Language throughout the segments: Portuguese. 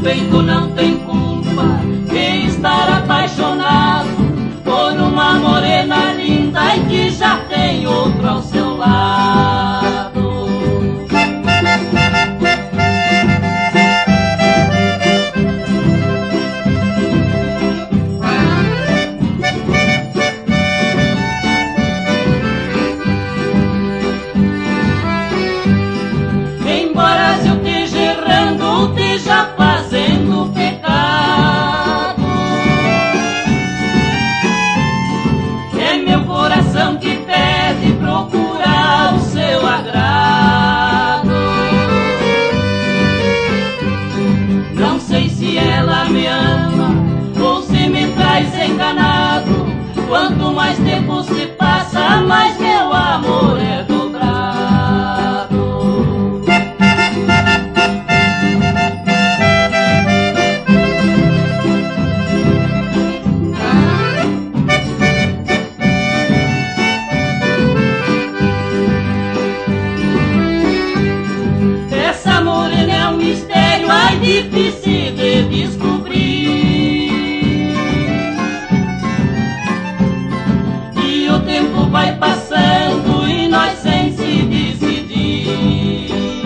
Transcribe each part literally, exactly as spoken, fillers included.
peito não tem culpa em estar apaixonado por uma morena linda e que já tem outro ao seu lado. Embora eu esteja errando ou esteja fazendo pecado, é meu coração que pede procurar o seu agrado. Não sei se ela me ama ou se me traz enganado. Quanto mais tempo se passa, mais meu amor é dobrado. Essa morena é um mistério, ai, difícil de descobrir. E o tempo vai passando e nós sem se decidir.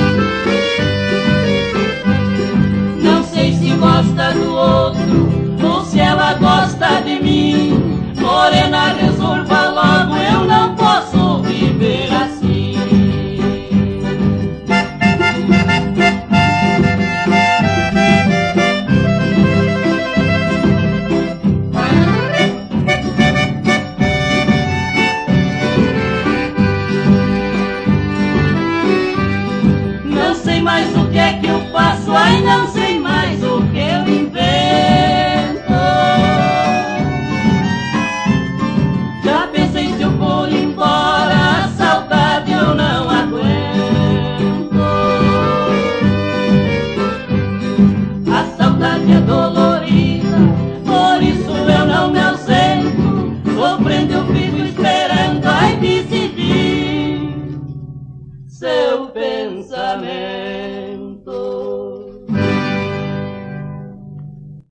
Não sei se gosta do outro ou se ela gosta de mim. Morena, resolva logo, eu não posso viver assim. Não sei mais o que é que eu faço, ai, não sei mais o que eu invento. Já pensei se eu for embora, a saudade eu não aguento. A saudade é dolorida, por isso eu não me ausento. Sofrendo eu fico esperando, ai, decidir seu pensamento.